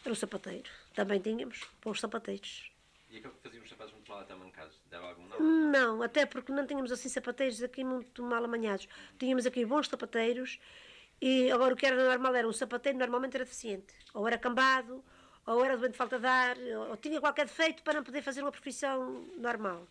no sapateiro. Também tínhamos bons sapateiros. E aquele que fazia os sapatos muito mal atamancados, dava algum não? Não, até porque não tínhamos assim sapateiros aqui muito mal amanhados. Tínhamos aqui bons sapateiros e agora o que era normal era um sapateiro normalmente era deficiente. Ou era cambado, ou era doente de falta de ar, ou tinha qualquer defeito para não poder fazer uma profissão normal.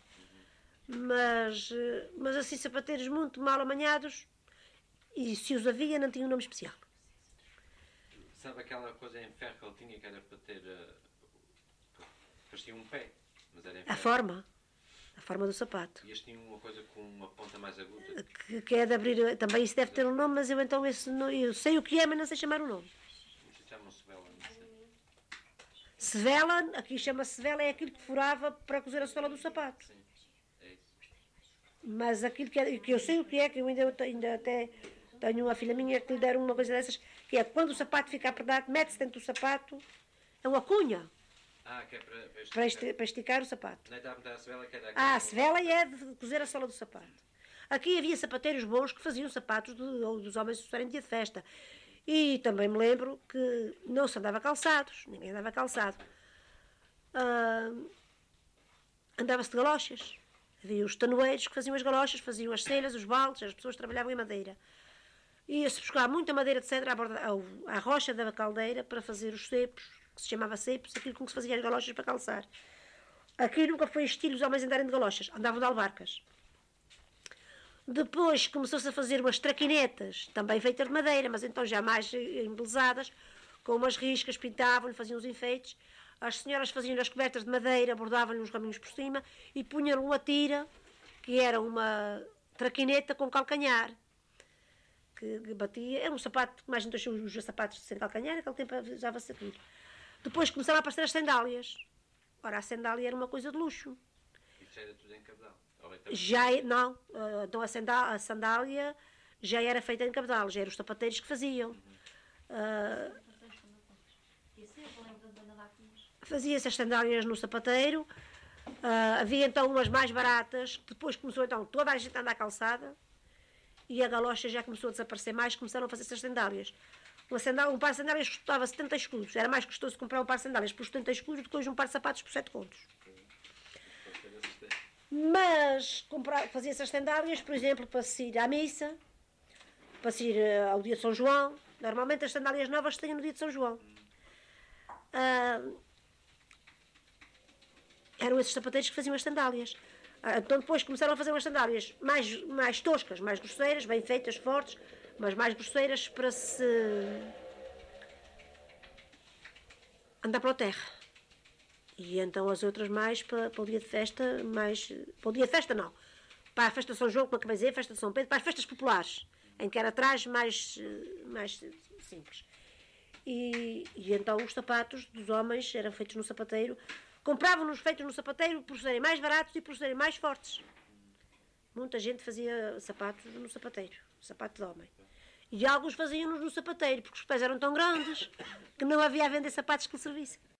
Mas assim sapateiros muito mal amanhados, e se os havia não tinha um nome especial. Sabe aquela coisa em ferro que ele tinha que era para ter... parecia um pé, mas era em ferro. A forma do sapato. E este tinha uma coisa com uma ponta mais aguda. Que é de abrir, também isso deve ter um nome, mas eu então eu sei o que é, mas não sei chamar o nome. Isto chamam-se vela, não sei. Sevela, aqui chama-se sevela, é aquilo que furava para cozer a sola do sapato. Sim, é isso. Mas aquilo que eu sei o que é, que eu ainda até tenho uma filha minha que lhe deram uma coisa dessas, que é quando o sapato fica apertado, mete-se dentro do sapato, é uma cunha Que é para esticar. para esticar o sapato. Não é a sevela que era... A sevela é de cozer a sola do sapato. Aqui havia sapateiros bons que faziam sapatos dos homens usarem dia de festa. E também me lembro que não se andava calçados, ninguém andava calçado. Andava-se de galochas. Havia os tanoeiros que faziam as galochas, faziam as celhas, os baldes, as pessoas trabalhavam em madeira. Ia-se buscar muita madeira de cedro à rocha da caldeira para fazer os cepos, que se chamava cepos, aquilo com que se fazia as galochas para calçar. Aqui nunca foi estilo os homens andarem de galochas, andavam de albarcas. Depois começou-se a fazer umas traquinetas, também feitas de madeira, mas então já mais embelezadas, com umas riscas, pintavam-lhe, faziam os enfeites. As senhoras faziam as cobertas de madeira, bordavam-lhe uns raminhos por cima e punham uma tira, que era uma traquineta com calcanhar, que batia. É um sapato, mais não deixou os sapatos sem calcanhar, naquele tempo usava-se aquilo. Depois começaram a aparecer as sandálias. Ora, a sandália era uma coisa de luxo. Isto já era tudo em cabedal? Não, então a sandália já era feita em cabedal, já eram os sapateiros que faziam. Fazia-se as sandálias no sapateiro. Havia então umas mais baratas, que depois começou então toda a gente a andar calçada e a galocha já começou a desaparecer mais, começaram a fazer essas sandálias. Um par de sandálias custava 70 escudos, era mais custoso comprar um par de sandálias por 70 escudos do que hoje um par de sapatos por 7 contos. Mas fazia essas sandálias, por exemplo, para se ir à missa, para se ir ao dia de São João. Normalmente as sandálias novas se têm no dia de São João. Eram esses sapateiros que faziam as sandálias. Então depois começaram a fazer umas sandálias mais toscas, mais grosseiras, bem feitas, fortes, mas mais grosseiras para se andar para a terra. E então as outras mais para o dia de festa, para o dia de festa não, para a festa de São João, como acabei de dizer, festa de São Pedro, para as festas populares, em que era traje mais simples. E então os sapatos dos homens eram feitos no sapateiro, compravam-nos feitos no sapateiro por serem mais baratos e por serem mais fortes. Muita gente fazia sapatos no sapateiro, sapato de homem. E alguns faziam-nos no sapateiro, porque os pés eram tão grandes que não havia a vender sapatos que lhe servissem.